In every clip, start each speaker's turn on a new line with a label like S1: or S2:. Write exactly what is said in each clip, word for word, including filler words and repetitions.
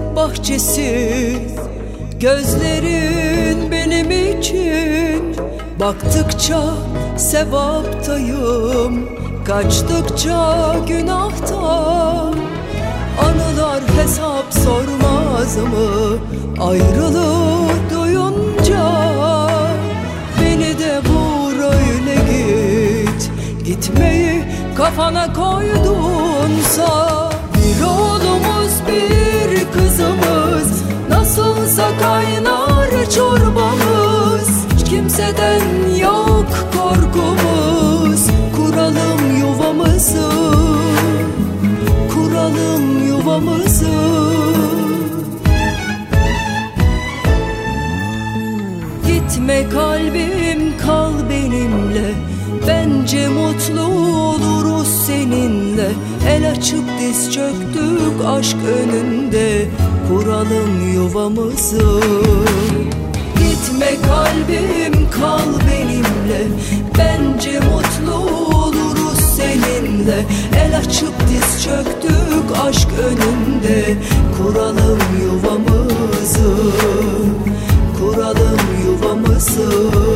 S1: bahçesi, gözlerin benim için. Baktıkça sevaptayım, kaçtıkça günahta. Anılar hesap sormaz mı ayrılığı duyunca? Beni de vur öyle git, gitmeyi kafana koydunsa. Bir oğlumuz bir kızımız, nasılsa kaynar çorbamız. Hiç kimseden yok korkumuz, kuralım yuvamızı, kuralım yuvamızı. Gitme kalbim, kal benimle, bence mutlu oluruz seninle. El açıp diz çöktük aşk önünde, kuralım yuvamızı. Gitme kalbim, kal benimle, bence mutlu oluruz seninle. El açıp diz çöktük aşk önünde, kuralım yuvamızı, kuralım yuvamızı.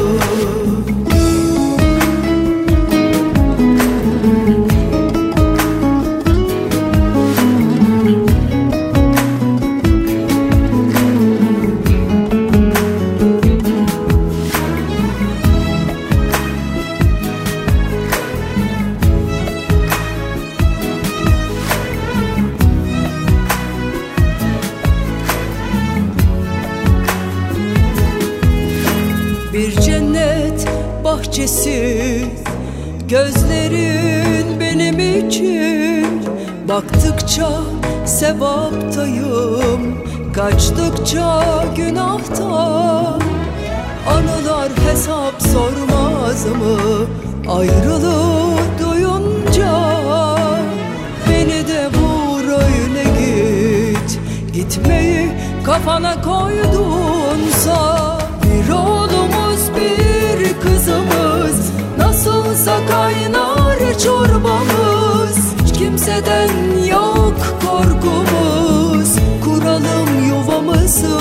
S1: Bir cennet bahçesi, gözlerin benim için. Baktıkça sevaptayım, kaçtıkça günahta. Anılar hesap sormaz mı ayrılığı duyunca? Beni de vur öyle git, gitmeyi kafana koydunsa. Bir oğlumuz bir kızımız, nasılsa kaynar çorbamız. Hiç kimseden yok korkumuz, kuralım yuvamızı,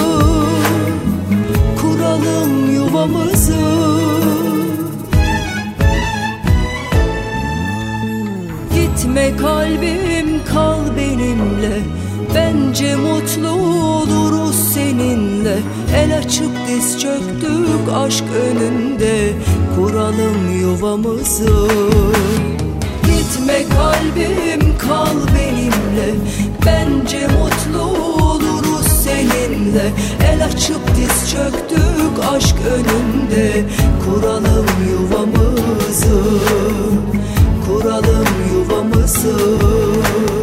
S1: kuralım yuvamızı. Gitme kalbim, kal benimle, bence mutlu oluruz seninle. El açıp diz çöktük aşk önünde, kuralım yuvamızı. Gitme kalbim, kal benimle, bence mutlu oluruz seninle. El açıp diz çöktük aşk önünde, kuralım yuvamızı, kuralım yuvamızı.